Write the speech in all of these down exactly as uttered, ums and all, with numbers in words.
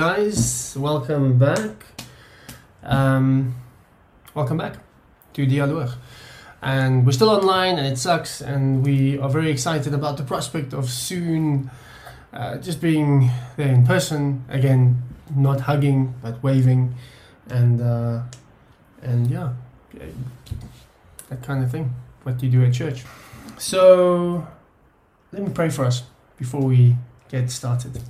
guys, welcome back. Um, welcome back to Dialoog. And we're still online and it sucks, and we are very excited about the prospect of soon uh, just being there in person again, not hugging but waving, and uh, and yeah, that kind of thing, what you do at church. So let me pray for us before we get started.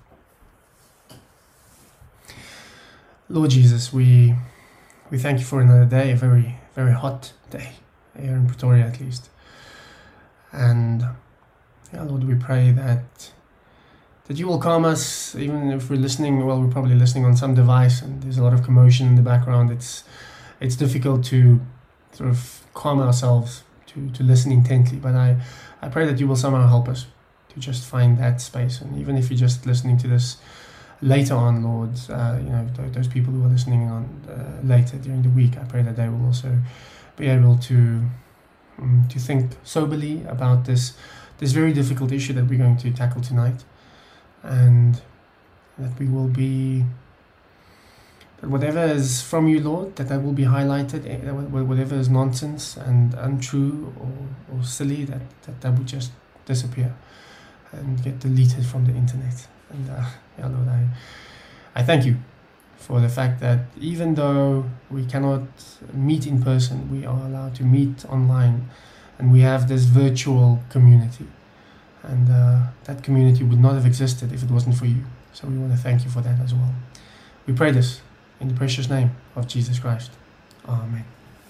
Lord Jesus, we we thank you for another day, a very, very hot day, here in Pretoria at least. And yeah, Lord, we pray that that you will calm us, even if we're listening, well, we're probably listening on some device and there's a lot of commotion in the background. It's it's difficult to sort of calm ourselves, to, to listen intently. But I, I pray that you will somehow help us to just find that space. And even if you're just listening to this later on, Lord, uh, you know, th- those people who are listening on uh, later during the week, I pray that they will also be able to um, to think soberly about this this very difficult issue that we're going to tackle tonight, and that we will be, that whatever is from you, Lord, that that will be highlighted, whatever is nonsense and untrue or, or silly, that, that that would just disappear and get deleted from the internet. And uh, yeah, Lord, I, I thank you for the fact that even though we cannot meet in person, we are allowed to meet online, and we have this virtual community. And uh, that community would not have existed if it wasn't for you. So we want to thank you for that as well. We pray this in the precious name of Jesus Christ. Amen.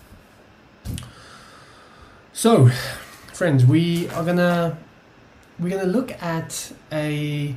So, friends, we are gonna we're gonna look at a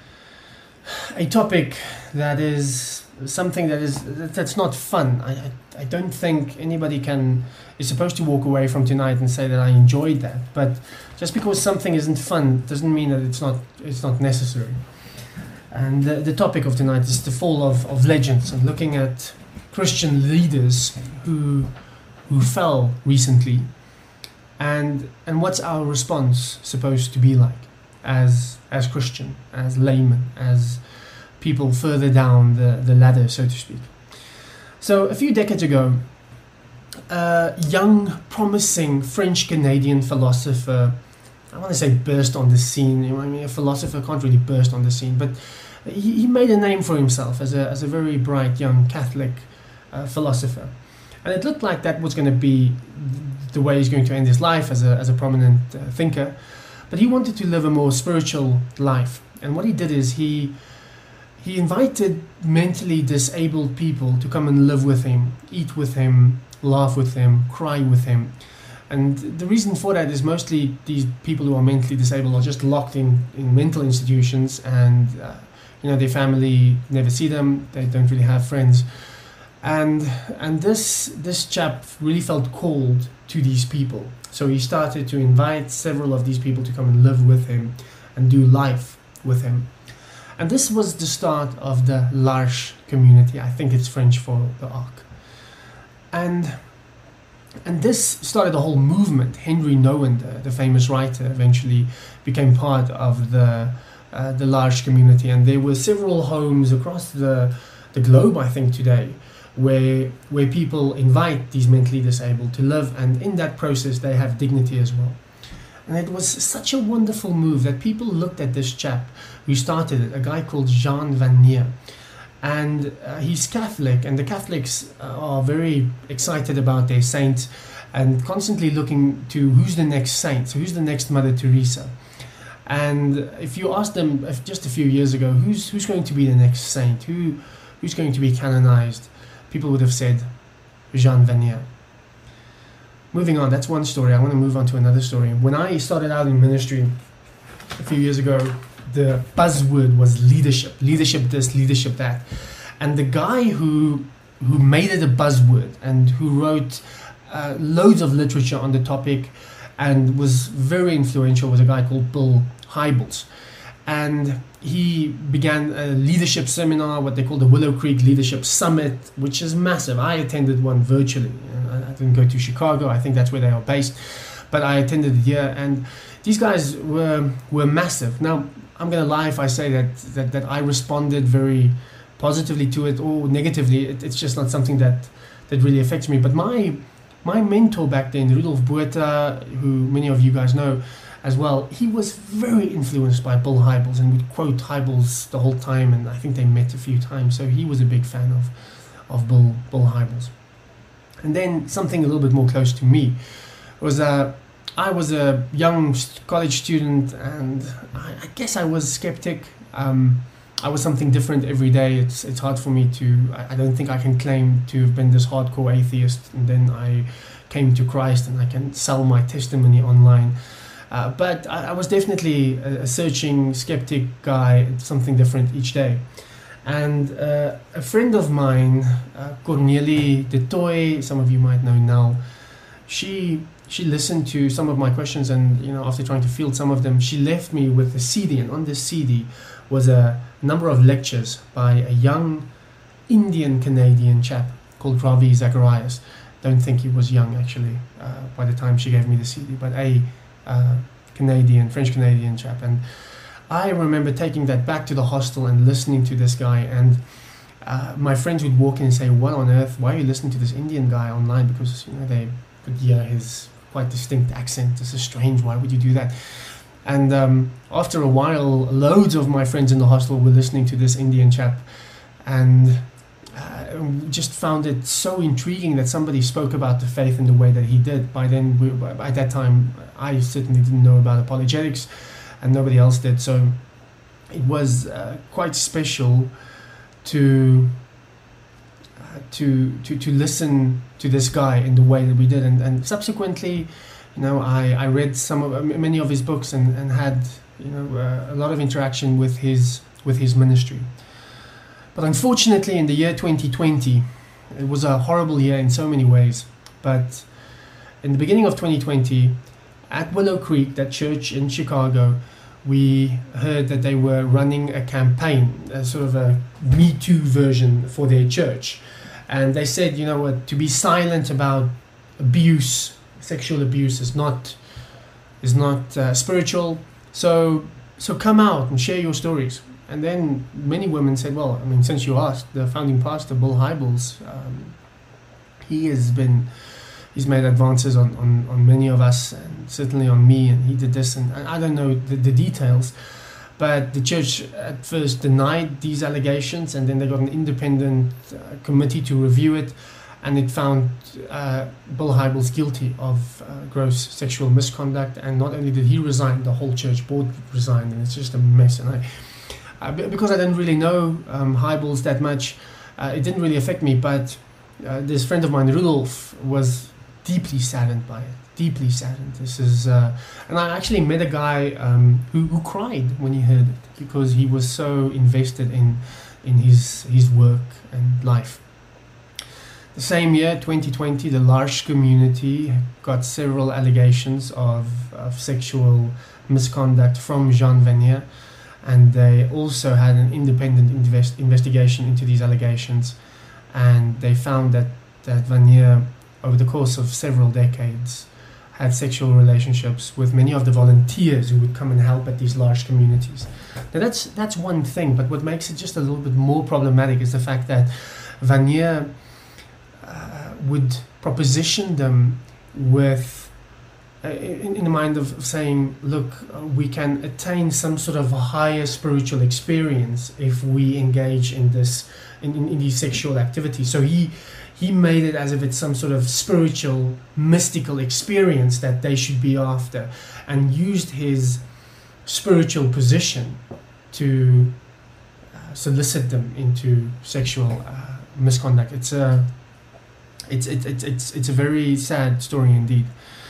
a topic that is something that is that's not fun. I, I I don't think anybody can is supposed to walk away from tonight and say that I enjoyed that. But just because something isn't fun doesn't mean that it's not it's not necessary. And the, the topic of tonight is the fall of, of legends, and looking at Christian leaders who who fell recently, and and what's our response supposed to be like as as Christian, as laymen, as people further down the, the ladder, so to speak. So a few decades ago, a young, promising French-Canadian philosopher, I want to say burst on the scene. I mean, a philosopher can't really burst on the scene, but he, he made a name for himself as a, as a very bright young Catholic uh, philosopher. And it looked like that was going to be the way he's going to end his life as a, as a prominent uh, thinker. But he wanted to live a more spiritual life. And what he did is he he invited mentally disabled people to come and live with him, eat with him, laugh with him, cry with him. And the reason for that is mostly these people who are mentally disabled are just locked in, in mental institutions, and uh, you know, their family never see them, they don't really have friends. And and this this chap really felt called to these people. So he started to invite several of these people to come and live with him and do life with him. And this was the start of the L'Arche community. I think it's French for the Ark. And and this started a whole movement. Henry Nouwen, the, the famous writer, eventually became part of the uh, the L'Arche community. And there were several homes across the the globe, I think, today, where where people invite these mentally disabled to live, and in that process they have dignity as well. And it was such a wonderful move that people looked at this chap who started it, a guy called Jean Vanier. And uh, he's Catholic, and the Catholics are very excited about their saints and constantly looking to who's the next saint, so who's the next Mother Teresa. And if you ask them if just a few years ago, who's who's going to be the next saint, who who's going to be canonized, people would have said Jean Vanier. Moving on, that's one story. I want to move on to another story. When I started out in ministry a few years ago, the buzzword was leadership. Leadership this, leadership that. And the guy who who made it a buzzword and who wrote uh, loads of literature on the topic and was very influential was a guy called Bill Hybels. And he began a leadership seminar, what they call the Willow Creek Leadership Summit, which is massive. I attended one virtually. I didn't go to Chicago. I think that's where they are based. But I attended it here, and these guys were were massive. Now, I'm going to lie if I say that, that, that I responded very positively to it or negatively. It, it's just not something that that really affects me. But my my mentor back then, Rudolf Botha, who many of you guys know as well, he was very influenced by Bill Hybels and would quote Hybels the whole time, and I think they met a few times. So he was a big fan of of Bill Bill Hybels. And then something a little bit more close to me was uh, I was a young college student, and I, I guess I was skeptic. Um, I was something different every day. It's it's hard for me to, I, I don't think I can claim to have been this hardcore atheist and then I came to Christ and I can sell my testimony online. Uh, but I, I was definitely a, a searching, skeptic guy, something different each day. And uh, a friend of mine, uh, Cornelie de Toy, some of you might know now, she she listened to some of my questions, and you know, after trying to field some of them, she left me with a C D, and on this C D was a number of lectures by a young Indian Canadian chap called Ravi Zacharias. Don't think he was young actually uh, by the time she gave me the C D, but a uh, Canadian, French Canadian chap. And I remember taking that back to the hostel and listening to this guy, and uh, my friends would walk in and say, "What on earth? Why are you listening to this Indian guy online?" Because you know they could hear his quite distinct accent. This is strange. Why would you do that? And um, after a while, loads of my friends in the hostel were listening to this Indian chap, and uh, just found it so intriguing that somebody spoke about the faith in the way that he did. By then, we, by that time, I certainly didn't know about apologetics, and nobody else did. So it was uh, quite special to, uh, to to to listen to this guy in the way that we did, and, and subsequently, you know, I, I read some of many of his books and, and had you know uh, a lot of interaction with his with his ministry. But unfortunately, in the year twenty twenty, it was a horrible year in so many ways. But in the beginning of twenty twenty, at Willow Creek, that church in Chicago, we heard that they were running a campaign, a sort of a Me Too version for their church. And they said, you know what, to be silent about abuse, sexual abuse is not is not uh, spiritual. So so come out and share your stories. And then many women said, well, I mean, since you asked, the founding pastor, Bill Hybels, um, he has been, he's made advances on, on, on many of us, and certainly on me, and he did this, and I don't know the, the details, but the church at first denied these allegations, and then they got an independent uh, committee to review it, and it found uh, Bill Hybels guilty of uh, gross sexual misconduct. And not only did he resign, the whole church board resigned, and it's just a mess. And I, uh, because I didn't really know um, Hybels that much, uh, it didn't really affect me. But uh, this friend of mine, Rudolf, was deeply saddened by it. Deeply saddened. This is, uh, and I actually met a guy um, who, who cried when he heard it, because he was so invested in in his his work and life. The same year, twenty twenty, the L'Arche community got several allegations of, of sexual misconduct from Jean Vanier, and they also had an independent invest, investigation into these allegations, and they found that, that Vanier, over the course of several decades, had sexual relationships with many of the volunteers who would come and help at these large communities. Now that's that's one thing, but what makes it just a little bit more problematic is the fact that Vanier uh, would proposition them with, uh, in, in the mind of saying, look, uh, we can attain some sort of higher spiritual experience if we engage in this, in, in, in these sexual activities. So he He made it as if it's some sort of spiritual, mystical experience that they should be after, and used his spiritual position to uh, solicit them into sexual uh, misconduct. It's a, it's, it, it, it's, it's a very sad story indeed.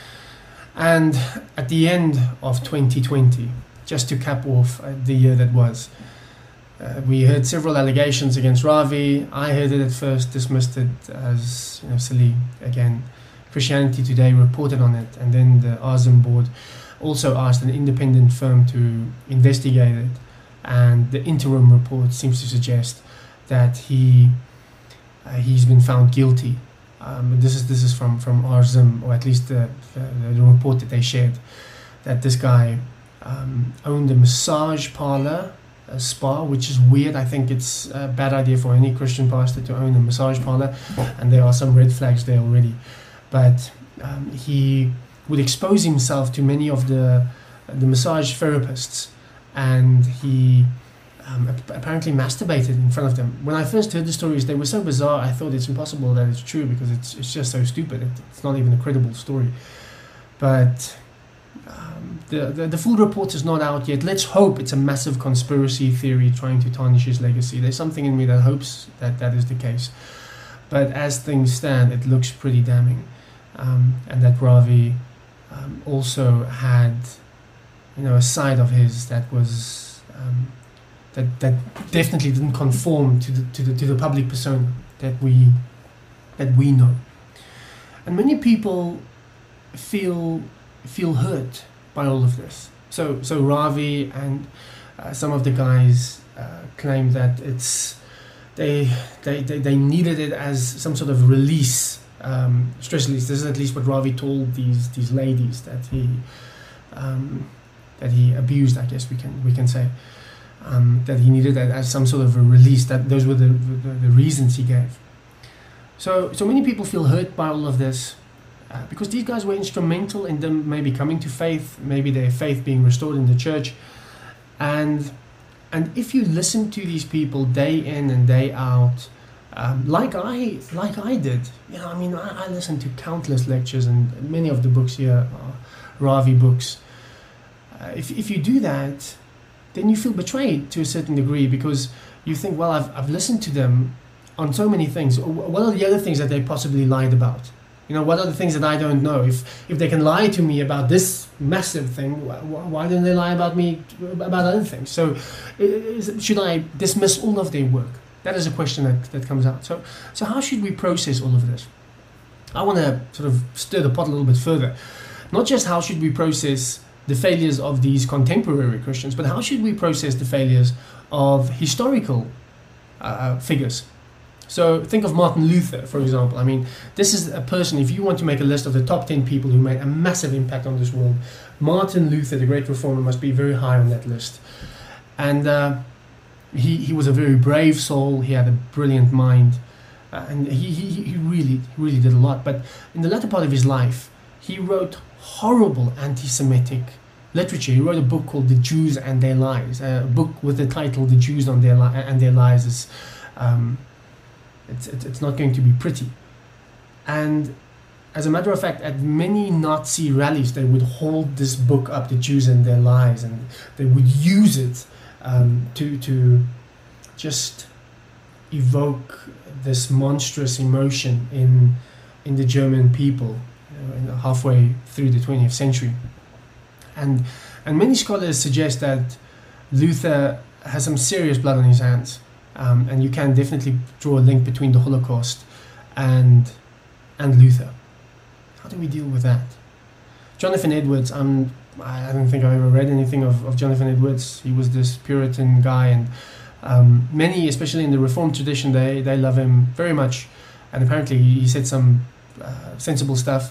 And at the end of twenty twenty, just to cap off uh, the year that was, Uh, we heard several allegations against Ravi. I heard it at first, dismissed it as you know, silly. Again, Christianity Today reported on it, and then the A S I M board also asked an independent firm to investigate it, and the interim report seems to suggest that he uh, he's been found guilty. Um, this is this is from from A S I M, or at least the, the, the report that they shared, that this guy um, owned a massage parlor a spa, which is weird. I think it's a bad idea for any Christian pastor to own a massage parlor, and there are some red flags there already. But um, he would expose himself to many of the the massage therapists, and he um, apparently masturbated in front of them. When I first heard the stories, they were so bizarre. I thought it's impossible that it's true, because it's it's just so stupid. It, it's not even a credible story. But um, the, the the full report is not out yet. Let's hope it's a massive conspiracy theory trying to tarnish his legacy. There's something in me that hopes that that is the case. But as things stand, it looks pretty damning. Um, and that Ravi um, also had, you know, a side of his that was um, that that definitely didn't conform to the to the to the public persona that we that we know. And many people feel feel hurt by all of this. So so Ravi and uh, some of the guys uh, claim that it's they, they they they needed it as some sort of release, um, stress release. This is at least what Ravi told these these ladies that he um, that he abused. I guess we can we can say um, that he needed that as some sort of a release. That those were the the, the reasons he gave. So so many people feel hurt by all of this. Uh, because these guys were instrumental in them maybe coming to faith, maybe their faith being restored in the church. And and if you listen to these people day in and day out, um, like I like I did, you know, I mean, I, I listened to countless lectures, and many of the books here are Ravi books. Uh, if if you do that, then you feel betrayed to a certain degree, because you think, well, I've I've listened to them on so many things. What are the other things that they possibly lied about? You know, what are the things that I don't know? If if they can lie to me about this massive thing, wh- why don't they lie about me about other things? So, is, should I dismiss all of their work? That is a question that, that comes out. So, so how should we process all of this? I want to sort of stir the pot a little bit further. Not just how should we process the failures of these contemporary Christians, but how should we process the failures of historical uh, figures? So think of Martin Luther, for example. I mean, this is a person, if you want to make a list of the top ten people who made a massive impact on this world, Martin Luther, the great reformer, must be very high on that list. And uh, he, he was a very brave soul. He had a brilliant mind. Uh, and he, he, he really, really did a lot. But in the latter part of his life, he wrote horrible anti-Semitic literature. He wrote a book called The Jews and Their Lies, a book with the title The Jews and Their, Li- and Their Lies is... Um, It's, it's not going to be pretty. And as a matter of fact, at many Nazi rallies, they would hold this book up, The Jews and Their Lies, and they would use it um, to, to just evoke this monstrous emotion in, in the German people, you know, halfway through the twentieth century. And, and many scholars suggest that Luther has some serious blood on his hands. Um, and you can definitely draw a link between the Holocaust and and Luther. How do we deal with that? Jonathan Edwards, um, I don't think I've ever read anything of, of Jonathan Edwards. He was this Puritan guy, and um, many, especially in the Reformed tradition, they, they love him very much. And apparently he said some uh, sensible stuff.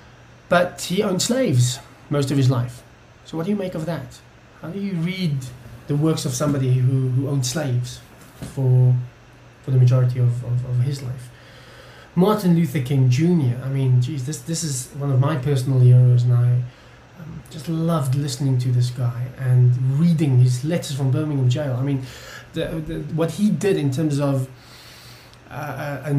But he owned slaves most of his life. So what do you make of that? How do you read the works of somebody who, who owned slaves for for the majority of, of, of his life? Martin Luther King Junior I mean, geez, this this is one of my personal heroes, and I um, just loved listening to this guy and reading his letters from Birmingham jail. I mean, the, the, what he did in terms of uh, a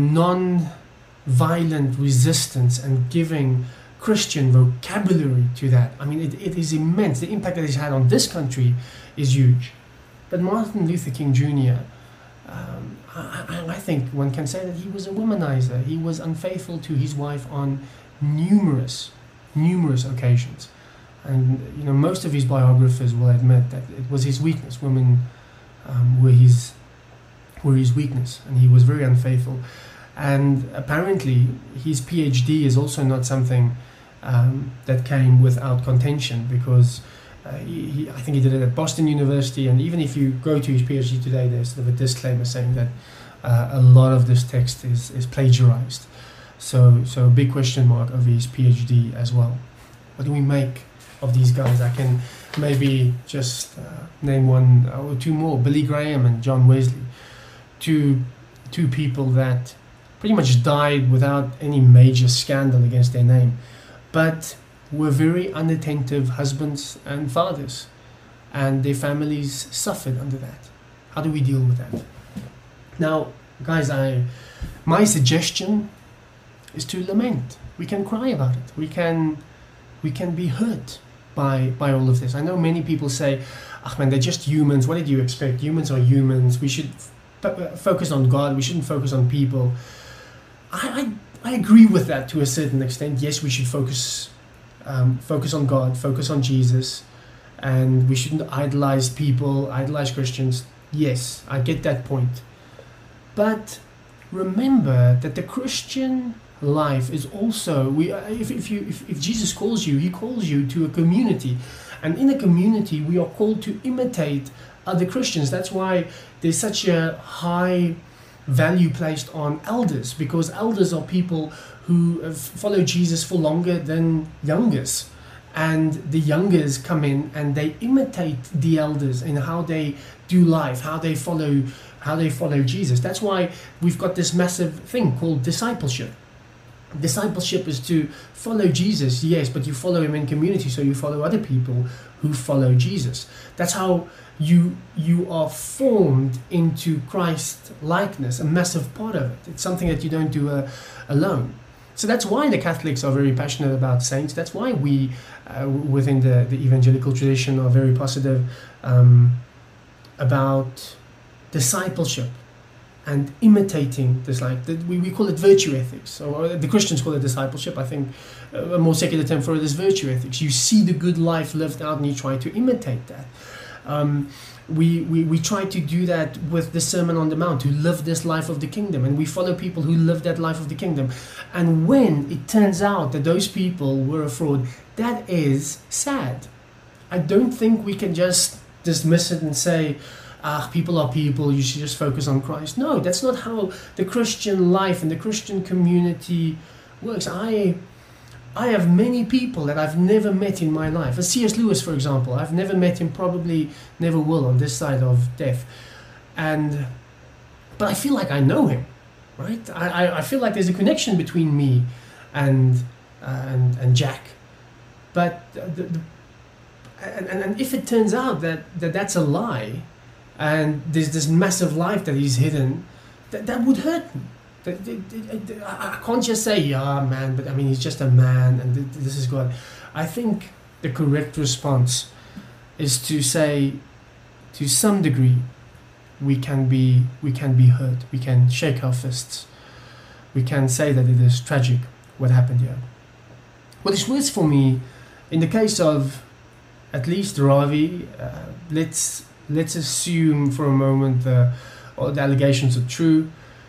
non-violent resistance and giving Christian vocabulary to that, I mean, it, it is immense. The impact that he's had on this country is huge. But Martin Luther King Junior Um, I, I think one can say that he was a womanizer. He was unfaithful to his wife on numerous, numerous occasions. And, you know, most of his biographers will admit that it was his weakness. Women um, were his were his weakness, and he was very unfaithful. And apparently his PhD is also not something um, that came without contention, because Uh, he, he, I think he did it at Boston University, and even if you go to his PhD today, there's sort of a disclaimer saying that uh, a lot of this text is, is plagiarized. So, so a big question mark over his PhD as well. What do we make of these guys? I can maybe just uh, name one or two more, Billy Graham and John Wesley, two, two people that pretty much died without any major scandal against their name, but were very unattentive husbands and fathers, and their families suffered under that. How do we deal with that? Now, guys, I, my suggestion is to lament. We can cry about it. We can, we can be hurt by by all of this. I know many people say, "Ah, man, they're just humans. What did you expect? Humans are humans. We should f- focus on God. We shouldn't focus on people." I, I I agree with that to a certain extent. Yes, we should focus um, focus on God, focus on Jesus, and we shouldn't idolize people, idolize Christians. Yes, I get that point. But remember that the Christian life is also, we if, if you if, if Jesus calls you, he calls you to a community, and in a community we are called to imitate other Christians. That's why there's such a high value placed on elders, because elders are people who have followed Jesus for longer than youngers, and the youngers come in and they imitate the elders in how they do life, how they follow how they follow Jesus. That's why we've got this massive thing called discipleship. Discipleship is to follow Jesus, yes, but you follow him in community, so you follow other people who follow Jesus. That's how you you are formed into Christ likeness, a massive part of it. It's something that you don't do uh, alone. So that's why the Catholics are very passionate about saints. That's why we, uh, within the, the evangelical tradition, are very positive um, about discipleship and imitating this, like the, we, we call it virtue ethics, or the Christians call it discipleship. I think a more secular term for it is virtue ethics. You see the good life lived out and you try to imitate that. Um, we, we, we try to do that with the Sermon on the Mount, to live this life of the kingdom, and we follow people who live that life of the kingdom. And when it turns out that those people were a fraud, that is sad. I don't think we can just dismiss it and say, ah, people are people, you should just focus on Christ. No, that's not how the Christian life and the Christian community works. I I have many people that I've never met in my life. As C S Lewis, for example, I've never met him, probably never will on this side of death. And but I feel like I know him, right? I, I, I feel like there's a connection between me and uh, and and Jack. But the, the, and, and if it turns out that, that that's a lie, and there's this massive life that he's hidden, that, that would hurt me. That, that, that, that, I can't just say, yeah, man, but I mean, he's just a man, and this is God. I think the correct response is to say, to some degree, we can be we can be hurt. We can shake our fists. We can say that it is tragic what happened here. What is worse for me, in the case of at least Ravi, uh, let's let's assume for a moment the, or the allegations are true.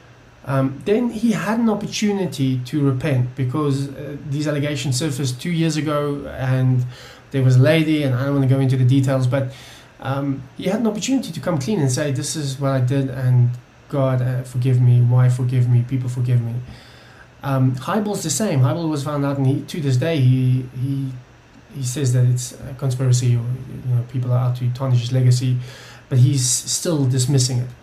Um, then he had an opportunity to repent, because uh, these allegations surfaced two years ago, and there was a lady, and I don't want to go into the details, but um, he had an opportunity to come clean and say, this is what I did, and God uh, forgive me, why forgive me, people forgive me. Um, Heibel's the same. Heibel was found out, and he, to this day he he he says that it's a conspiracy, or you know, people are out to tarnish his legacy, but he's still dismissing it.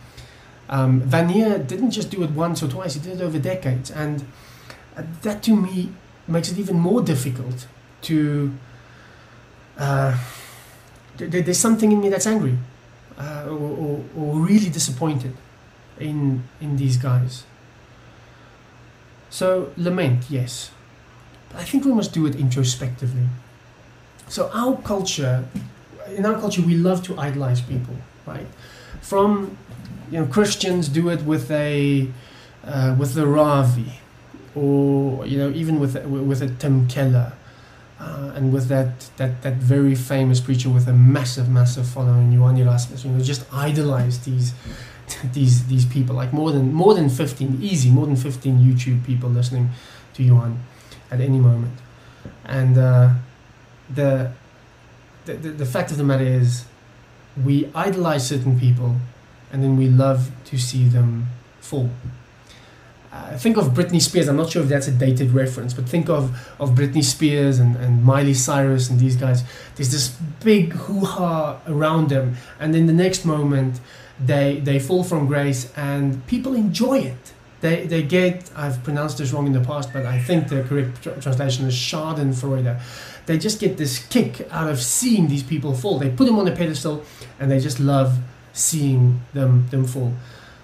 Um, Vanier didn't just do it once or twice, he did it over decades, and uh, that to me makes it even more difficult to... Uh, th- there's something in me that's angry, uh, or, or, or really disappointed in, in these guys. So, lament, yes, but I think we must do it introspectively. So our culture, in our culture we love to idolize people, right? From... You know, Christians do it with a uh, with the Ravi, or you know, even with with a Tim Keller, uh, and with that, that that very famous preacher with a massive massive following, Johan Erasmus. You know, just idolize these these these people, like more than more than fifteen, easy, more than fifteen YouTube people listening to Johan at any moment. And uh, the, the the fact of the matter is, we idolize certain people, and then we love to see them fall. Uh, think of Britney Spears. I'm not sure if that's a dated reference, but think of, of Britney Spears and, and Miley Cyrus and these guys. There's this big hoo-ha around them, and in the next moment, they they fall from grace, and people enjoy it. They they get, I've pronounced this wrong in the past, but I think the correct tr- translation is Schadenfreude. They just get this kick out of seeing these people fall. They put them on a pedestal, and they just love seeing them them fall.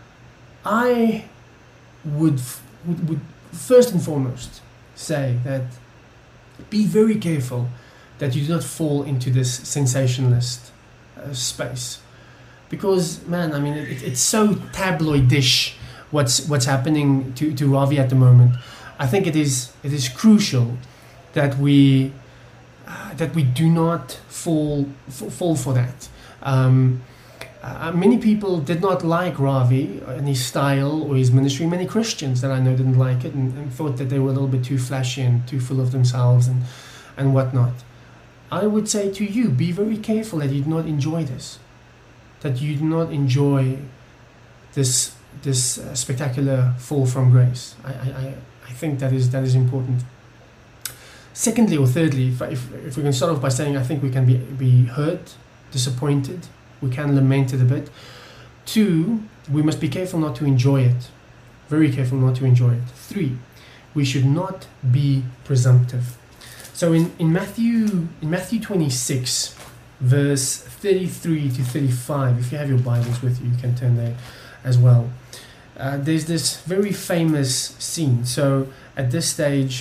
I would, would, would first and foremost say that be very careful that you do not fall into this sensationalist uh, space, because man, I mean it, it's so tabloidish what's what's happening to, to Ravi at the moment. I think it is it is crucial that we uh, that we do not fall f- fall for that. Um, Uh, many people did not like Ravi and his style or his ministry. Many Christians that I know didn't like it and, and thought that they were a little bit too flashy and too full of themselves and, and whatnot. I would say to you, be very careful that you do not enjoy this, that you do not enjoy this this uh, spectacular fall from grace. I, I, I think that is that is important. Secondly or thirdly, if, if, if we can start off by saying I think we can be, be hurt, disappointed, we can lament it a bit. Two, we must be careful not to enjoy it. Very careful not to enjoy it. Three, we should not be presumptive. So in, in Matthew in Matthew twenty-six, verse thirty-three to thirty-five, if you have your Bibles with you, you can turn there as well. Uh, there's this very famous scene. So at this stage,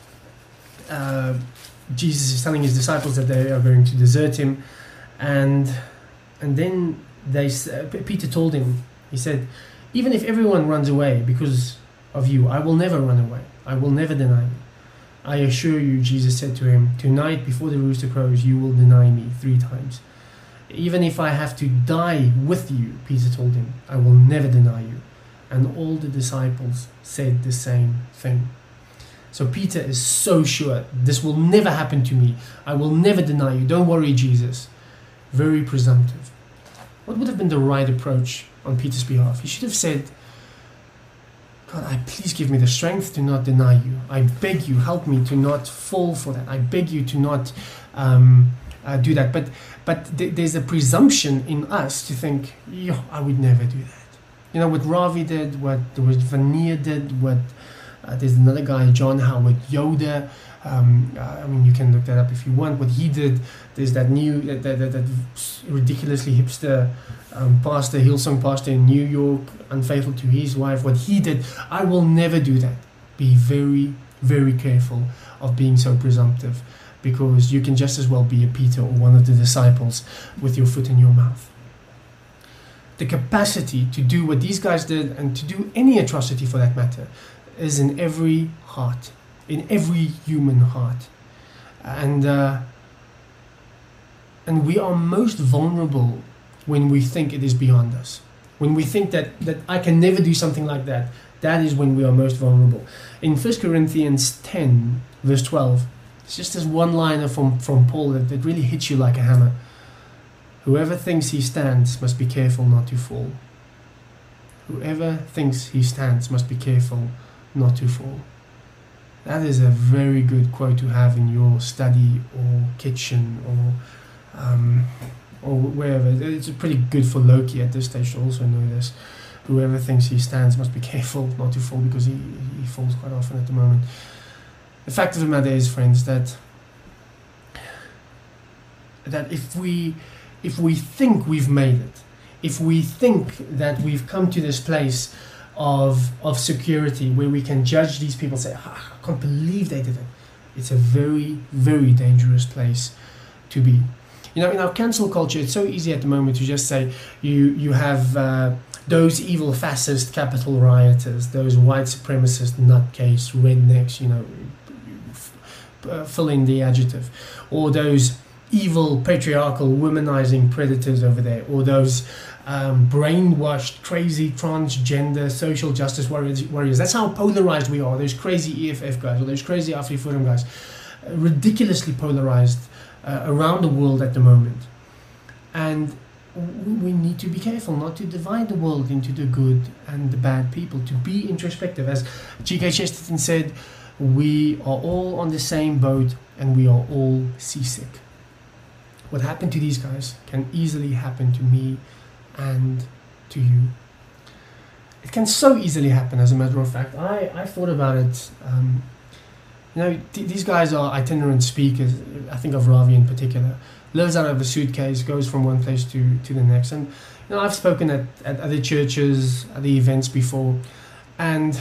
uh, Jesus is telling his disciples that they are going to desert him, and And then they, uh, Peter told him, he said, even if everyone runs away because of you, I will never run away. I will never deny you. I assure you, Jesus said to him, tonight before the rooster crows, you will deny me three times. Even if I have to die with you, Peter told him, I will never deny you. And all the disciples said the same thing. So Peter is so sure, this will never happen to me. I will never deny you. Don't worry, Jesus. Very presumptive. What would have been the right approach on Peter's behalf? He should have said, God, I please give me the strength to not deny you. I beg you, help me to not fall for that. I beg you to not um, uh, do that. But but th- there's a presumption in us to think, yo, I would never do that. You know, what Ravi did, what, what Vanier did, what uh, there's another guy, John Howard Yoder. Um, uh, I mean, you can look that up if you want. What he did, there's that new, that, that, that, that ridiculously hipster um, pastor, Hillsong pastor in New York, unfaithful to his wife. What he did, I will never do that. Be very, very careful of being so presumptive, because you can just as well be a Peter or one of the disciples with your foot in your mouth. The capacity to do what these guys did, and to do any atrocity for that matter, is in every heart. In every human heart, and uh, and we are most vulnerable when we think it is beyond us. When we think that that I can never do something like that, that is when we are most vulnerable. In First Corinthians ten, verse twelve, it's just this one-liner from from Paul that, that really hits you like a hammer. Whoever thinks he stands must be careful not to fall. Whoever thinks he stands must be careful not to fall. That is a very good quote to have in your study or kitchen or um, or wherever. It's pretty good for Loki at this stage to also know this. Whoever thinks he stands must be careful not to fall, because he, he falls quite often at the moment. The fact of the matter is, friends, that that if we if we think we've made it, if we think that we've come to this place of of security where we can judge these people, say, ah, I can't believe they did it, it's a very, very dangerous place to be. You know, in our cancel culture, it's so easy at the moment to just say you you have uh, those evil fascist capital rioters, those white supremacist nutcase rednecks, you know, f- uh, fill in the adjective, or those evil patriarchal womanizing predators over there, or those Um, brainwashed, crazy, transgender, social justice warriors, warriors. That's how polarized we are. Those crazy E F F guys, or those crazy AfriForum guys, uh, ridiculously polarized uh, around the world at the moment. And we need to be careful not to divide the world into the good and the bad people, to be introspective. As G K Chesterton said, we are all on the same boat and we are all seasick. What happened to these guys can easily happen to me and to you. It can so easily happen, as a matter of fact. I, I thought about it. Um, you know, th- these guys are itinerant speakers. I think of Ravi in particular. Lives out of a suitcase, goes from one place to, to the next. And you know, I've spoken at, at other churches, at the events before, and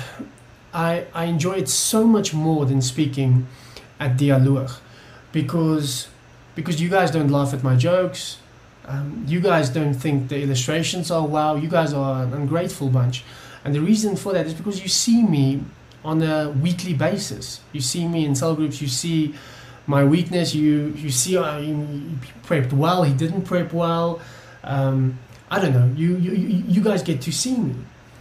I I enjoy it so much more than speaking at Dialoog, because because you guys don't laugh at my jokes, um, you guys don't think the illustrations are wow, you guys are an ungrateful bunch. And the reason for that is because you see me on a weekly basis. You see me in cell groups, you see my weakness, you you see uh, he prepped well, he didn't prep well, um, I don't know, you, you you guys get to see me.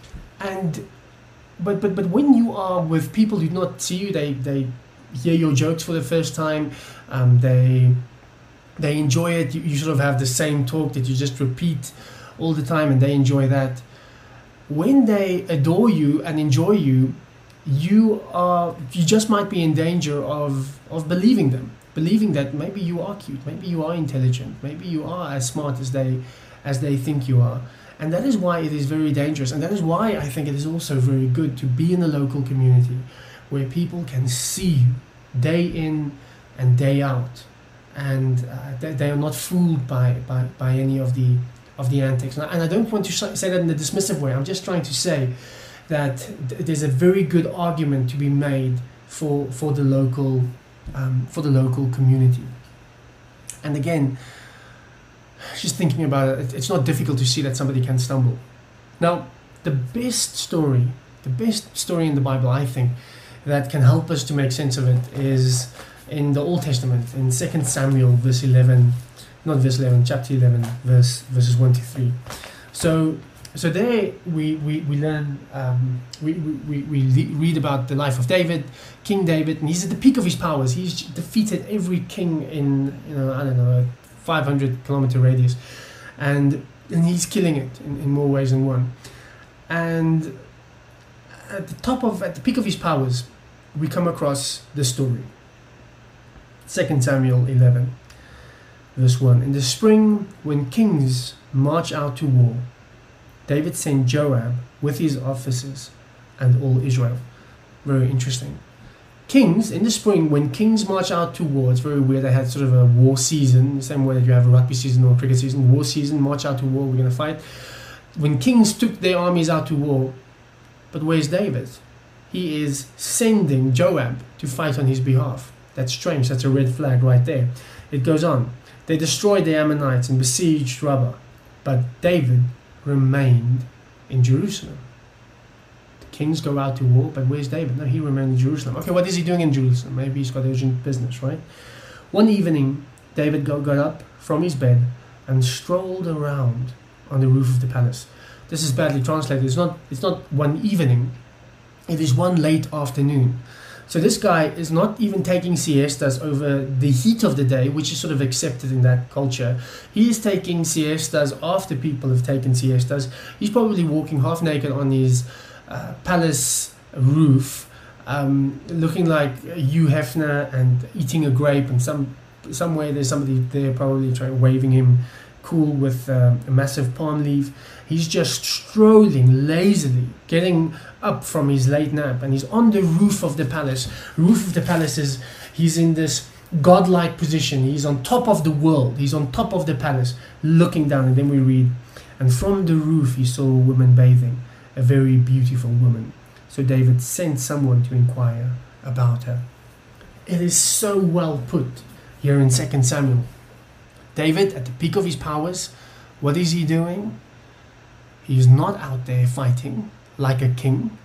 And but but but when you are with people who do not see you, they they hear your jokes for the first time, um, they they enjoy it, you, you sort of have the same talk that you just repeat all the time, and they enjoy that. When they adore you and enjoy you, you are you just might be in danger of of believing them, believing that maybe you are cute, maybe you are intelligent, maybe you are as smart as they as they think you are. And that is why it is very dangerous, and that is why I think it is also very good to be in a local community where people can see you day in and day out, and uh, they, they are not fooled by, by, by any of the of the antics. And I, and I don't want to say that in a dismissive way. I'm just trying to say that th- there's a very good argument to be made for for the local um, for the local community. And again, just thinking about it, it's not difficult to see that somebody can stumble. Now, the best story, the best story in the Bible, I think, that can help us to make sense of it is in the Old Testament, in Second Samuel, verse eleven, not verse eleven, chapter eleven, verse verses one to three. So. So there we, we, we learn, um, we, we, we read about the life of David, King David, and he's at the peak of his powers. He's defeated every king in, you know, I don't know, a five hundred kilometer radius. And, and he's killing it in, in more ways than one. And at the top of, at the peak of his powers, we come across the story. Second Samuel eleven, verse one. In the spring, when kings march out to war, David sent Joab with his officers and all Israel. Very interesting. Kings, in the spring, when kings march out to war, it's very weird, they had sort of a war season, the same way that you have a rugby season or a cricket season, war season, march out to war, we're going to fight. When kings took their armies out to war, but where's David? He is sending Joab to fight on his behalf. That's strange, that's a red flag right there. It goes on. They destroyed the Ammonites and besieged Rabbah, but David remained in Jerusalem. The kings go out to war, but where's David? No, he remained in Jerusalem. Okay, what is he doing in Jerusalem? Maybe he's got urgent business, right? One evening, David got, got up from his bed and strolled around on the roof of the palace. This is badly translated. It's not, it's not one evening. It is one late afternoon. So this guy is not even taking siestas over the heat of the day, which is sort of accepted in that culture. He is taking siestas after people have taken siestas. He's probably walking half naked on his uh, palace roof, um, looking like Hugh Hefner and eating a grape, and some somewhere there's somebody there probably trying waving him cool with uh, a massive palm leaf. He's just strolling lazily, getting up from his late nap, and he's on the roof of the palace. Roof of the palace is, he's in this godlike position. He's on top of the world. He's on top of the palace, looking down. And then we read, and from the roof he saw a woman bathing, a very beautiful woman. So David sent someone to inquire about her. It is so well put here in Second Samuel. David, at the peak of his powers, what is he doing? He's not out there fighting like a king.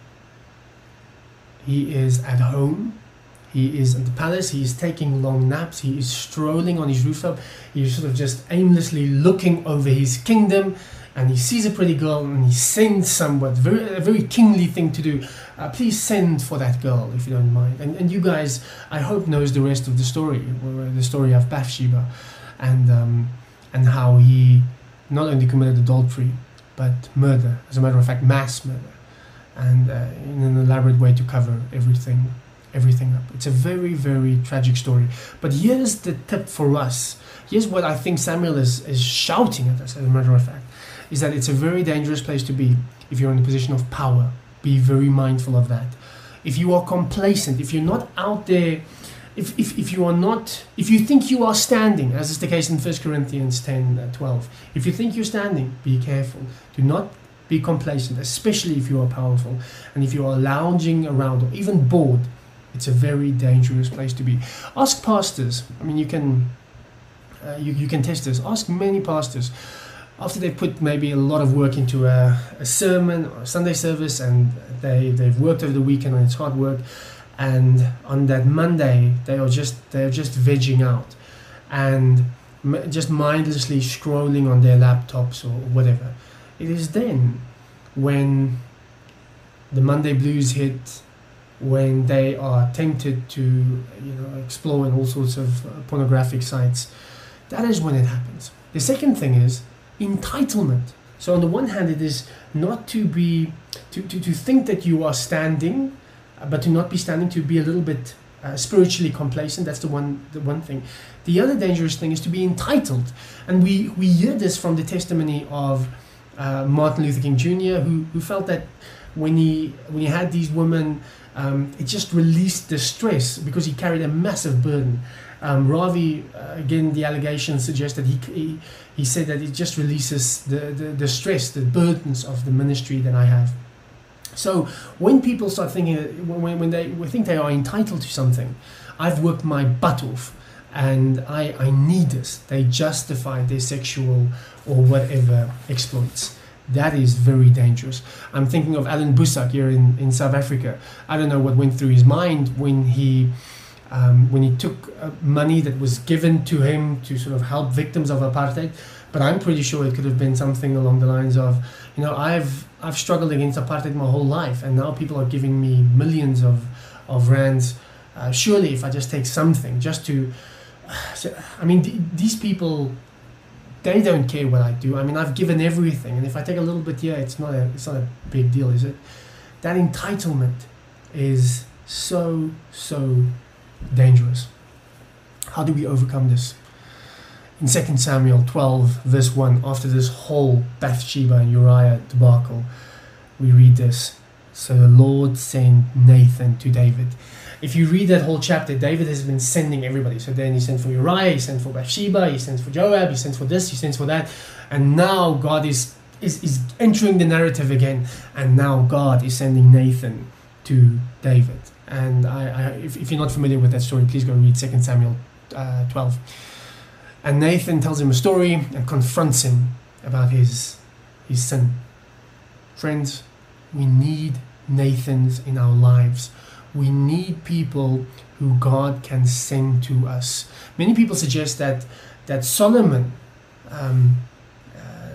He is at home. He is at the palace. He is taking long naps. He is strolling on his rooftop. He's sort of just aimlessly looking over his kingdom, and he sees a pretty girl and he sends someone. Very, a very kingly thing to do. Uh, please send for that girl if you don't mind. And, and you guys, I hope, knows the rest of the story, or the story of Bathsheba, and um, and how he not only committed adultery, but murder, as a matter of fact, mass murder, and uh, in an elaborate way to cover everything, everything up. It's a very, very tragic story. But here's the tip for us. Here's what I think Samuel is, is shouting at us, as a matter of fact, is that it's a very dangerous place to be if you're in a position of power. Be very mindful of that. If you are complacent, if you're not out there, if, if, if you are not, if you think you are standing, as is the case in First Corinthians ten, twelve, if you think you're standing, be careful. Do not be complacent, especially if you are powerful. And if you are lounging around or even bored, it's a very dangerous place to be. Ask pastors. I mean, you can, uh, you, you can test this. Ask many pastors. After they put maybe a lot of work into a, a sermon or a Sunday service, and they, they've worked over the weekend and it's hard work, and on that Monday they are just they're just vegging out and m- just mindlessly scrolling on their laptops or whatever. It is then when the Monday blues hit, when they are tempted to, you know, explore in all sorts of uh, pornographic sites. That is when it happens. The second thing is entitlement. So on the one hand, it is not to be to, to, to think that you are standing, uh, but to not be standing, to be a little bit uh, spiritually complacent. That's the one the one thing. The other dangerous thing is to be entitled, and we we hear this from the testimony of uh, Martin Luther King Junior, who who felt that when he when he had these women, um, it just released the stress because he carried a massive burden. Um, Ravi, uh, again, the allegations suggest that he, he he said that it just releases the, the, the stress, the burdens of the ministry that I have. So when people start thinking, when, when they think they are entitled to something, I've worked my butt off and I, I need this, they justify their sexual or whatever exploits. That is very dangerous. I'm thinking of Alan Busak here in, in South Africa. I don't know what went through his mind when he Um, when he took uh, money that was given to him to sort of help victims of apartheid, but I'm pretty sure it could have been something along the lines of, you know, I've I've struggled against apartheid my whole life, and now people are giving me millions of of rands. Uh, surely, if I just take something, just to, I mean, th- these people, they don't care what I do. I mean, I've given everything, and if I take a little bit here, it's not a it's not a big deal, is it? That entitlement is so so dangerous. How do we overcome this? In Second Samuel twelve, verse one, after this whole Bathsheba and Uriah debacle, we read this. So the Lord sent Nathan to David. If you read that whole chapter, David has been sending everybody. So then he sent for Uriah, he sent for Bathsheba, he sent for Joab, he sent for this, he sent for that. And now God is, is, is entering the narrative again. And now God is sending Nathan to David. And I, I, if, if you're not familiar with that story, please go read Second Samuel uh, twelve. And Nathan tells him a story and confronts him about his his sin. Friends, we need Nathans in our lives. We need people who God can send to us. Many people suggest that that Solomon, um, uh,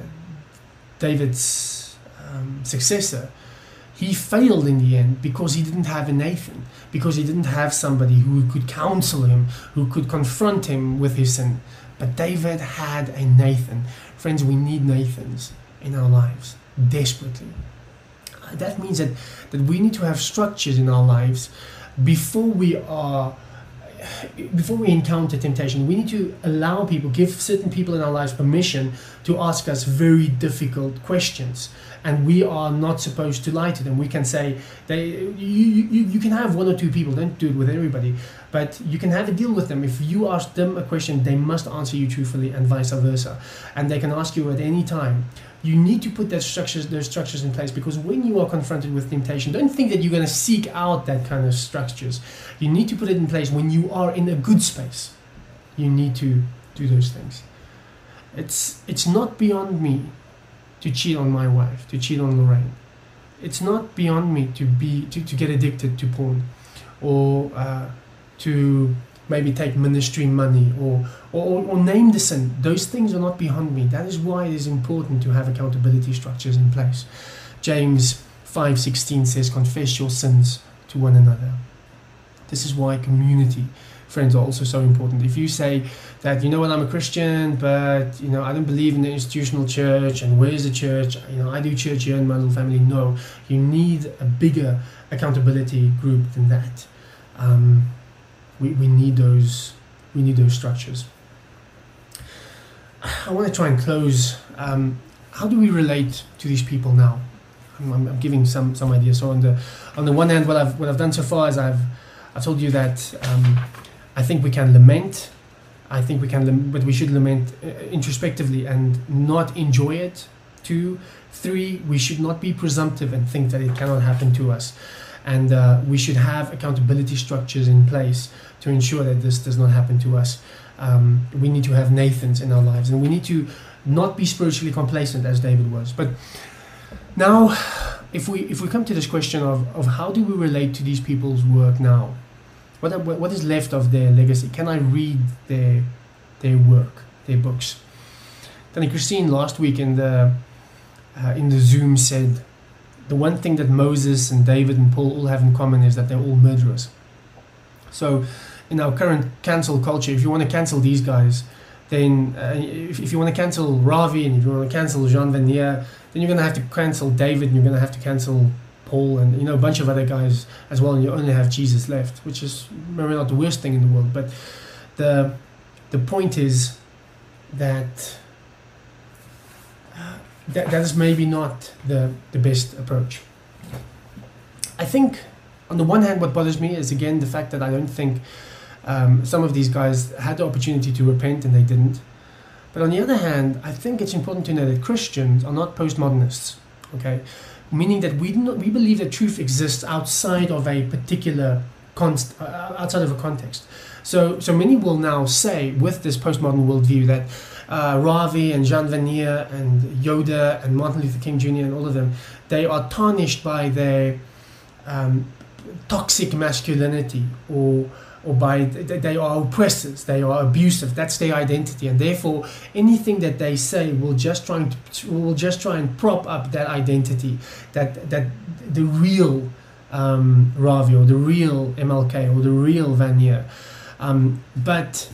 David's um, successor, he failed in the end because he didn't have a Nathan, because he didn't have somebody who could counsel him, who could confront him with his sin. But David had a Nathan. Friends, we need Nathans in our lives, desperately. That means that, that we need to have structures in our lives before we are before we encounter temptation. We need to allow people, give certain people in our lives permission to ask us very difficult questions, and we are not supposed to lie to them. We can say, they, you, you, you can have one or two people, don't do it with everybody, but you can have a deal with them. If you ask them a question, they must answer you truthfully, and vice versa, and they can ask you at any time. You need to put those structures, those structures in place, because when you are confronted with temptation, don't think that you're going to seek out that kind of structures. You need to put it in place when you are in a good space. You need to do those things. It's it's not beyond me to cheat on my wife, to cheat on Lorraine. It's not beyond me to be to, to get addicted to porn, or uh, to maybe take ministry money, or, or or name the sin. Those things are not beyond me. That is why it is important to have accountability structures in place. James five sixteen says, confess your sins to one another. This is why community, friends, are also so important. If you say that, you know what, I'm a Christian, but you know I don't believe in the institutional church, and where's the church? You know, I do church here in my little family. No, you need a bigger accountability group than that. Um, we we need those we need those structures. I want to try and close. Um, how do we relate to these people now? I'm, I'm giving some some ideas. So on the on the one hand, what I've what I've done so far is I've I've told you that um, I think we can lament. I think we can, but we should lament uh, introspectively and not enjoy it. Two, three, we should not be presumptive and think that it cannot happen to us, and uh, we should have accountability structures in place to ensure that this does not happen to us. Um, we need to have Nathans in our lives, and we need to not be spiritually complacent as David was. But now, if we if we come to this question of, of how do we relate to these people's work now, what what is left of their legacy? Can I read their their work, their books? Danny Christine last week in the uh, in the Zoom said the one thing that Moses and David and Paul all have in common is that they're all murderers. So in our current cancel culture, if you want to cancel these guys, then uh, if, if you want to cancel Ravi and if you want to cancel Jean Vanier, then you're going to have to cancel David and you're going to have to cancel Paul and you know a bunch of other guys as well, and you only have Jesus left, which is maybe not the worst thing in the world. But the the point is that uh, that, that is maybe not the, the best approach. I think on the one hand what bothers me is again the fact that I don't think Um, some of these guys had the opportunity to repent and they didn't. But on the other hand, I think it's important to know that Christians are not postmodernists, okay? Meaning that we do not, we believe that truth exists outside of a particular const, uh, outside of a context. So, so many will now say with this postmodern worldview that uh, Ravi and Jean Vanier and Yoda and Martin Luther King Junior and all of them, they are tarnished by their um, toxic masculinity, or or by they are oppressors, they are abusive. That's their identity, and therefore anything that they say will just try to will just try and prop up that identity, that that the real um, Ravi or the real M L K or the real Vanier. Um, but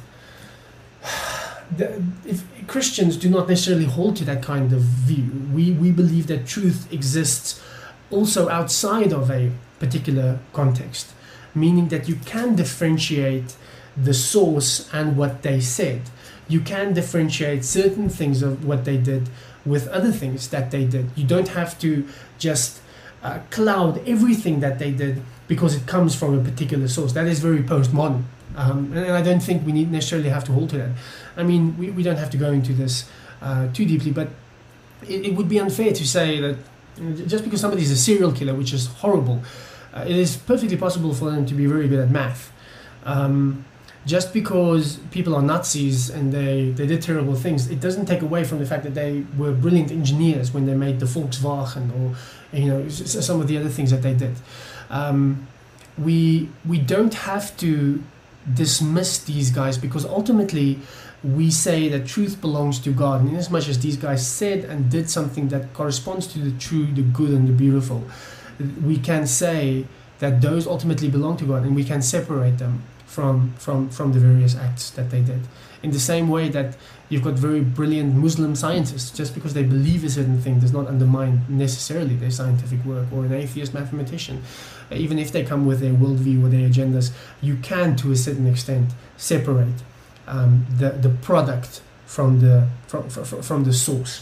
the, if Christians do not necessarily hold to that kind of view. We we believe that truth exists also outside of a particular context. Meaning that you can differentiate the source and what they said. You can differentiate certain things of what they did with other things that they did. You don't have to just uh, cloud everything that they did because it comes from a particular source. That is very postmodern. Um, and I don't think we need necessarily have to hold to that. I mean, we, we don't have to go into this uh, too deeply, but it, it would be unfair to say that just because somebody is a serial killer, which is horrible, Uh, it is perfectly possible for them to be very good at math. Um, just because people are Nazis and they, they did terrible things, it doesn't take away from the fact that they were brilliant engineers when they made the Volkswagen or you know some of the other things that they did. Um, we we don't have to dismiss these guys because ultimately we say that truth belongs to God, and in as much as these guys said and did something that corresponds to the true, the good, and the beautiful, we can say that those ultimately belong to God, and we can separate them from from from the various acts that they did. In the same way that you've got very brilliant Muslim scientists, just because they believe a certain thing does not undermine necessarily their scientific work, or an atheist mathematician. Even if they come with their worldview or their agendas, you can, to a certain extent, separate um, the the product from the from from, from the source.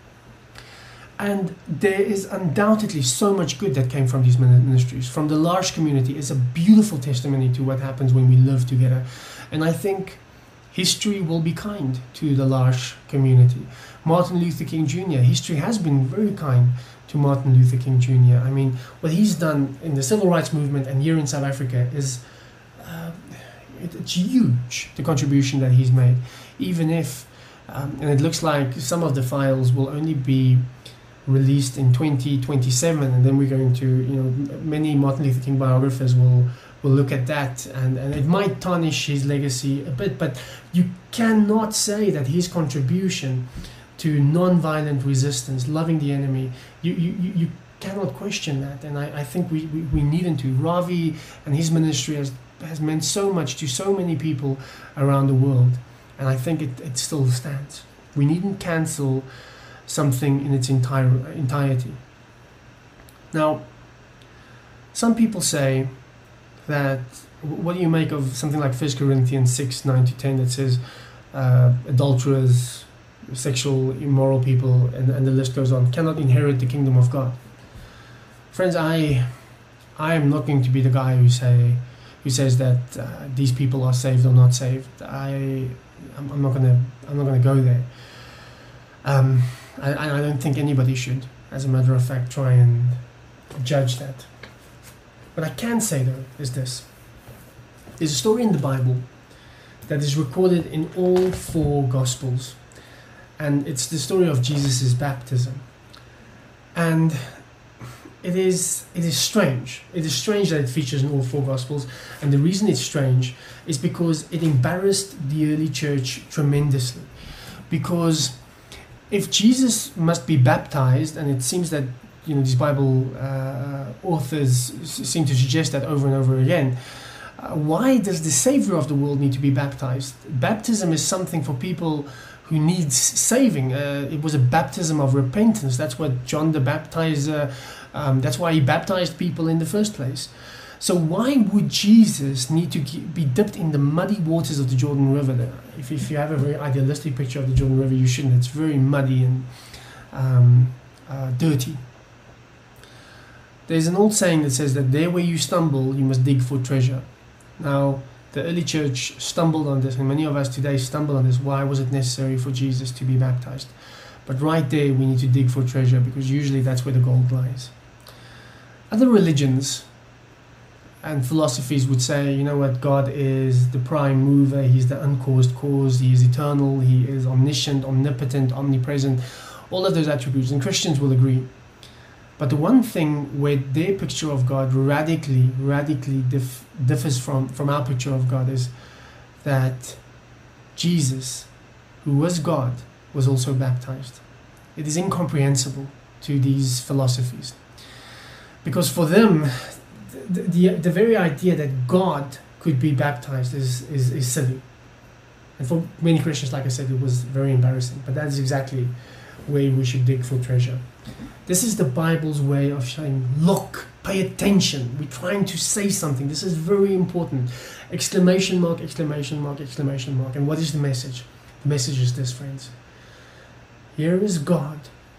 And there is undoubtedly so much good that came from these ministries, from the L'Arche community. It's a beautiful testimony to what happens when we live together. And I think history will be kind to the L'Arche community. Martin Luther King Junior, history has been very kind to Martin Luther King Junior I mean, what he's done in the civil rights movement and here in South Africa is uh, it's huge, the contribution that he's made. Even if, um, and it looks like some of the files will only be released in twenty twenty-seven, and then we're going to, you know, many Martin Luther King biographers will will look at that, and, and it might tarnish his legacy a bit, but you cannot say that his contribution to non-violent resistance, loving the enemy, you you, you, you cannot question that, and I, I think we, we, we need him to. Ravi and his ministry has has meant so much to so many people around the world, and I think it, it still stands. We needn't cancel something in its entire entirety. Now, some people say that, what do you make of something like First Corinthians six, nine to ten that says uh, adulterers, sexual, immoral people, and, and the list goes on, cannot inherit the kingdom of God? Friends, I I am not going to be the guy who say who says that uh, these people are saved or not saved. I I'm, I'm not gonna I'm not gonna go there. Um, I I don't think anybody should, as a matter of fact, try and judge that. What I can say though is this: there's a story in the Bible that is recorded in all four Gospels, and it's the story of Jesus' baptism. And it is it is strange. It is strange that it features in all four Gospels, and the reason it's strange is because it embarrassed the early church tremendously. Because if Jesus must be baptized, and it seems that, you know, these Bible uh, authors seem to suggest that over and over again, uh, why does the Savior of the world need to be baptized? Baptism is something for people who needs saving. Uh, it was a baptism of repentance. That's what John the Baptizer, um, that's why he baptized people in the first place. So why would Jesus need to be dipped in the muddy waters of the Jordan River? If, if you have a very idealistic picture of the Jordan River, you shouldn't. It's very muddy and um, uh, dirty. There's an old saying that says that there where you stumble, you must dig for treasure. Now, the early church stumbled on this, and many of us today stumble on this. Why was it necessary for Jesus to be baptized? But right there, we need to dig for treasure, because usually that's where the gold lies. Other religions and philosophies would say, you know what, God is the prime mover, He's the uncaused cause, He is eternal, He is omniscient, omnipotent, omnipresent, all of those attributes, and Christians will agree. But the one thing where their picture of God radically, radically dif- differs from, from our picture of God is that Jesus, who was God, was also baptized. It is incomprehensible to these philosophies. Because for them, the, the, the very idea that God could be baptized is, is, is silly. And for many Christians, like I said, it was very embarrassing. But that is exactly where we should dig for treasure. This is the Bible's way of saying, look, pay attention. We're trying to say something. This is very important. Exclamation mark, exclamation mark, exclamation mark. And what is the message? The message is this, friends. Here is God,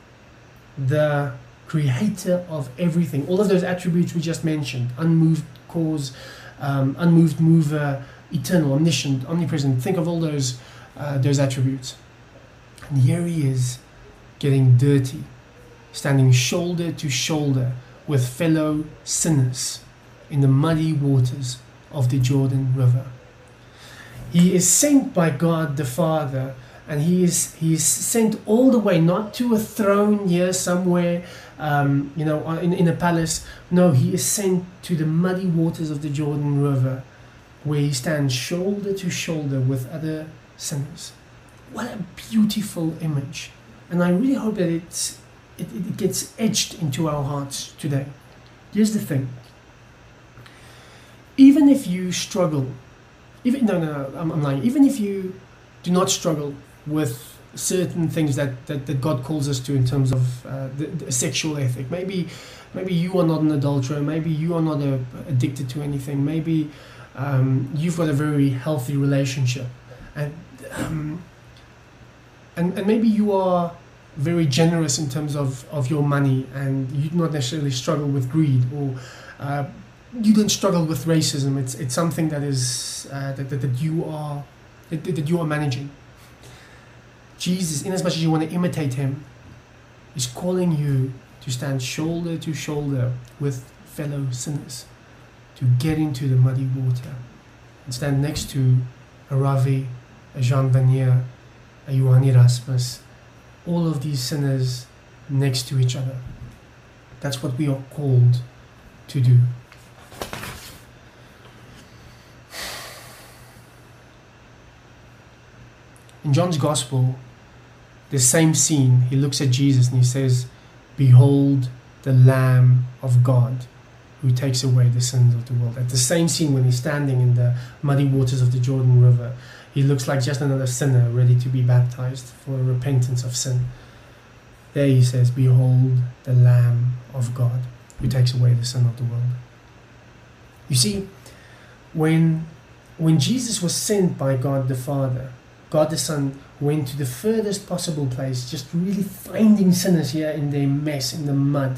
the creator of everything. All of those attributes we just mentioned. Unmoved cause, um, unmoved mover, eternal, omniscient, omnipresent. Think of all those, uh, those attributes. And here He is, getting dirty, standing shoulder to shoulder with fellow sinners in the muddy waters of the Jordan River. He is sent by God the Father, and he is he is sent all the way, not to a throne here somewhere, um, you know, in, in a palace. No, He is sent to the muddy waters of the Jordan River, where He stands shoulder to shoulder with other sinners. What a beautiful image. And I really hope that it's, it, it gets etched into our hearts today. Here's the thing. Even if you struggle, even no, no, no I'm, I'm lying. Even if you do not struggle with certain things that, that, that God calls us to in terms of uh, the, the sexual ethic, maybe maybe you are not an adulterer, maybe you are not a, addicted to anything, maybe um, you've got a very healthy relationship, and um, And, and maybe you are very generous in terms of, of your money, and you do not necessarily struggle with greed, or uh, you don't struggle with racism. It's it's something that is uh, that, that that you are that, that you are managing. Jesus, in as much as you want to imitate Him, is calling you to stand shoulder to shoulder with fellow sinners, to get into the muddy water and stand next to a Ravi, a Jean Vanier, a Johan Erasmus, all of these sinners next to each other. That's what we are called to do. In John's Gospel, the same scene, he looks at Jesus and he says, "Behold the Lamb of God, who takes away the sins of the world. At the same scene, when he's standing in the muddy waters of the Jordan River, he looks like just another sinner ready to be baptized for repentance of sin. There he says, "Behold the Lamb of God who takes away the sin of the world." You see, when, when Jesus was sent by God the Father, God the Son went to the furthest possible place, just really finding sinners here in their mess, in the mud.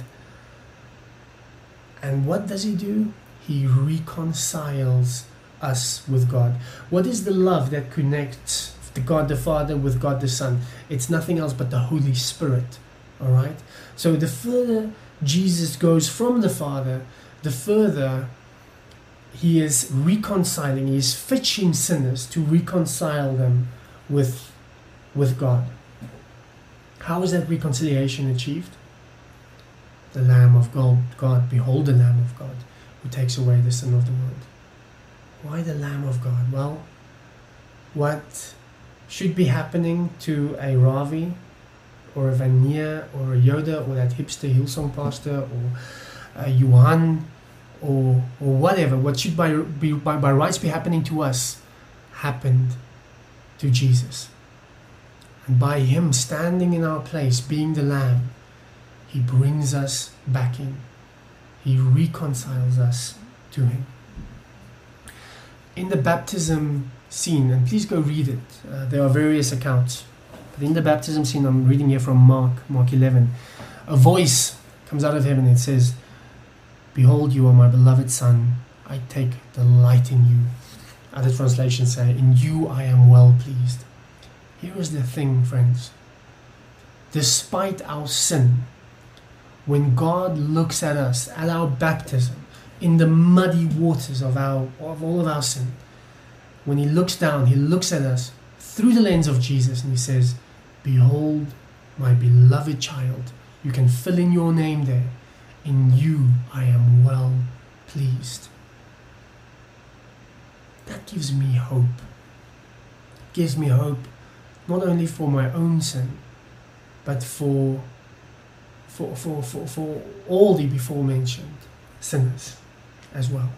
And what does he do? He reconciles us with God. What is the love that connects the God the Father with God the Son? It's nothing else but the Holy Spirit. All right? So the further Jesus goes from the Father, the further he is reconciling, he is fetching sinners to reconcile them with, with God. How is that reconciliation achieved? The Lamb of God, God, behold the Lamb of God who takes away the sin of the world. Why the Lamb of God? Well, what should be happening to a Ravi or a Vanier or a Yoda or that hipster Hillsong pastor or a Yuan or or whatever, what should by, be, by, by rights be happening to us, happened to Jesus. And by him standing in our place, being the Lamb, he brings us back in. He reconciles us to him. In the baptism scene, and please go read it, uh, there are various accounts. But in the baptism scene, I'm reading here from Mark, Mark eleven, a voice comes out of heaven and says, "Behold, you are my beloved Son, I take delight in you." Other translations say, "In you I am well pleased." Here is the thing, friends. Despite our sin, when God looks at us, at our baptism, in the muddy waters of our of all of our sin, when he looks down, he looks at us through the lens of Jesus and he says, "Behold, my beloved child." You can fill in your name there. "In you I am well pleased." That gives me hope. It gives me hope not only for my own sin, but for for for for, for all the before mentioned sinners as well.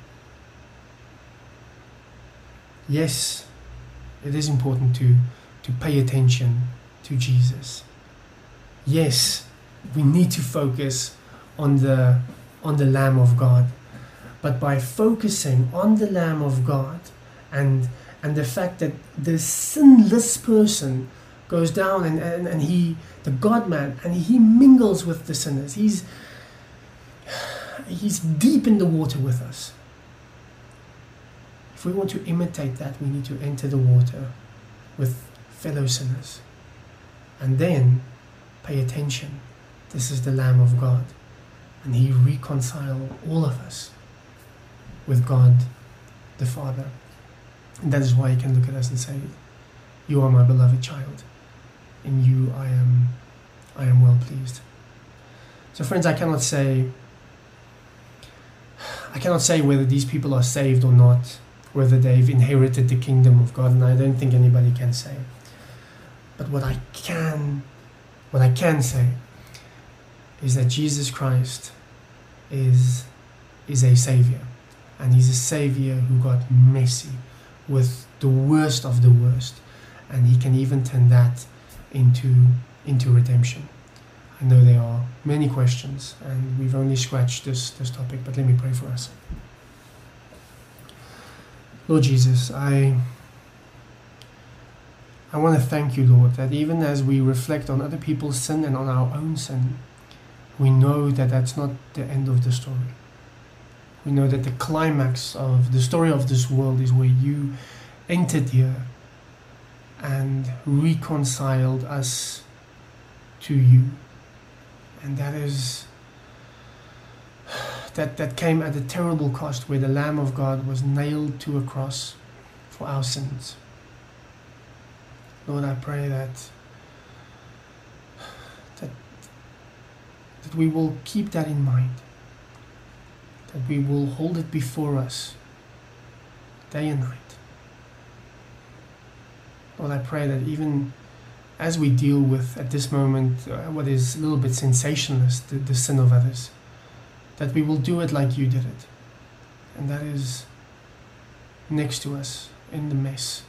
Yes, it is important to to pay attention to Jesus. Yes, we need to focus on the on the Lamb of God. But by focusing on the Lamb of God and and the fact that the sinless person goes down and, and, and he, the God-man, and he mingles with the sinners. He's he's deep in the water with us. If we want to imitate that, we need to enter the water with fellow sinners. And then pay attention. This is the Lamb of God. And he reconciled all of us with God the Father. And that is why he can look at us and say, "You are my beloved child. In you I am I am well pleased." So friends, I cannot say I cannot say whether these people are saved or not, whether they've inherited the kingdom of God, and I don't think anybody can say. But what I can what I can say is that Jesus Christ is is a savior, and he's a savior who got messy with the worst of the worst, and he can even turn that into into redemption. I know there are many questions, and we've only scratched this this topic, but let me pray for us. Lord Jesus, I I want to thank you, Lord, that even as we reflect on other people's sin and on our own sin, we know that that's not the end of the story. We know that the climax of the story of this world is where you entered here and reconciled us to you. And that is that that came at a terrible cost, where the Lamb of God was nailed to a cross for our sins. Lord, I pray that that that we will keep that in mind, that we will hold it before us day and night. Lord, I pray that even as we deal with, at this moment, uh, what is a little bit sensationalist, the, the sin of others, that we will do it like you did it. And that is next to us in the mess.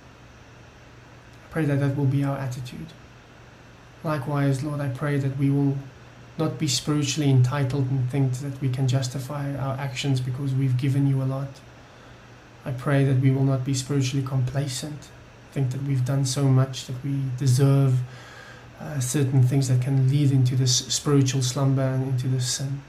I pray that that will be our attitude. Likewise, Lord, I pray that we will not be spiritually entitled and think that we can justify our actions because we've given you a lot. I pray that we will not be spiritually complacent, think that we've done so much that we deserve uh, certain things that can lead into this spiritual slumber and into this sin.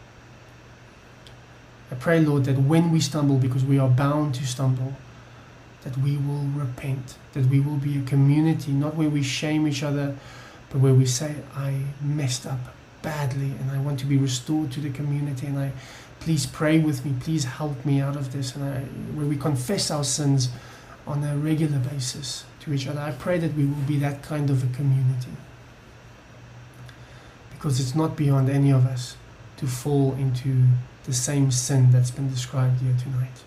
I pray, Lord, that when we stumble, because we are bound to stumble, that we will repent, that we will be a community, not where we shame each other, but where we say, I messed up badly and I want to be restored to the community, and I please pray with me, please help me out of this, and I, where we confess our sins on a regular basis to each other. I pray that we will be that kind of a community, because it's not beyond any of us to fall into the same sin that's been described here tonight.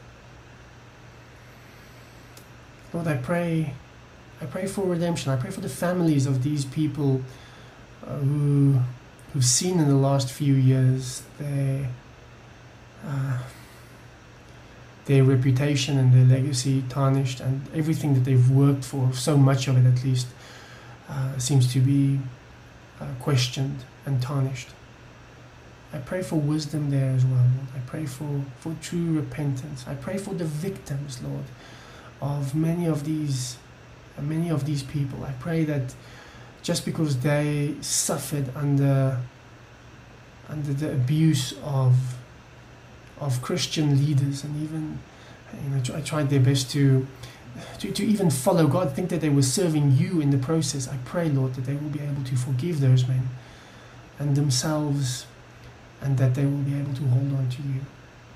Lord, I pray I pray for redemption. I pray for the families of these people uh, who who've seen in the last few years their uh, their reputation and their legacy tarnished, and everything that they've worked for, so much of it at least, uh, seems to be uh, questioned and tarnished. I pray for wisdom there as well, Lord. I pray for, for true repentance. I pray for the victims, Lord, of many of these many of these people. I pray that just because they suffered under under the abuse of of Christian leaders, and even, you know, I tried their best to, to to even follow God, think that they were serving you in the process. I pray, Lord, that they will be able to forgive those men and themselves, and that they will be able to hold on to you.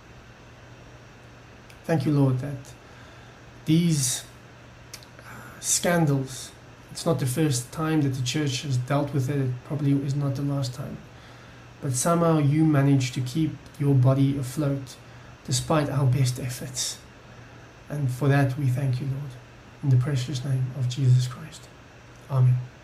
Thank you, Lord, that these uh, scandals, it's not the first time that the church has dealt with it, it probably is not the last time, but somehow you managed to keep your body afloat despite our best efforts. And for that we thank you, Lord, in the precious name of Jesus Christ. Amen.